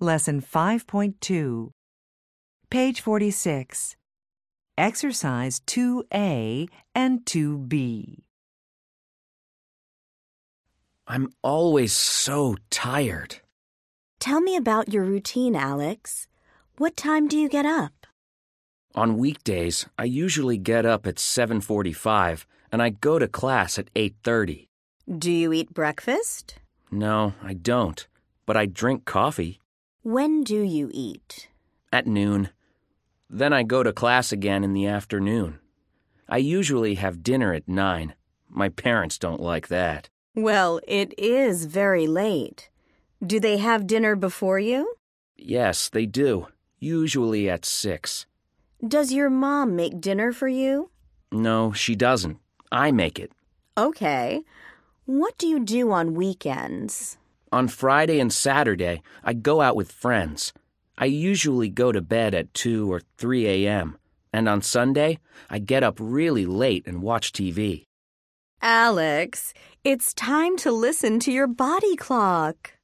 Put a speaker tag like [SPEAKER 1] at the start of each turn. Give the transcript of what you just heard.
[SPEAKER 1] Lesson 5.2. Page 46. Exercise 2A and 2B.
[SPEAKER 2] I'm always so tired.
[SPEAKER 3] Tell me about your routine, Alex. What time do you get up?
[SPEAKER 2] On weekdays, I usually get up at 7:45 and I go to class at 8:30.
[SPEAKER 3] Do you eat breakfast?
[SPEAKER 2] No, I don't, but I drink coffee.
[SPEAKER 3] When do you eat?
[SPEAKER 2] At noon. Then I go to class again in the afternoon. I usually have dinner at 9. My parents don't like that.
[SPEAKER 3] Well, it is very late. Do they have dinner before you?
[SPEAKER 2] Yes, they do. Usually at 6.
[SPEAKER 3] Does your mom make dinner for you?
[SPEAKER 2] No, she doesn't. I make it.
[SPEAKER 3] Okay. What do you do on weekends?
[SPEAKER 2] On Friday and Saturday, I go out with friends. I usually go to bed at 2 or 3 a.m. And on Sunday, I get up really late and watch TV.
[SPEAKER 3] Alex, it's time to listen to your body clock.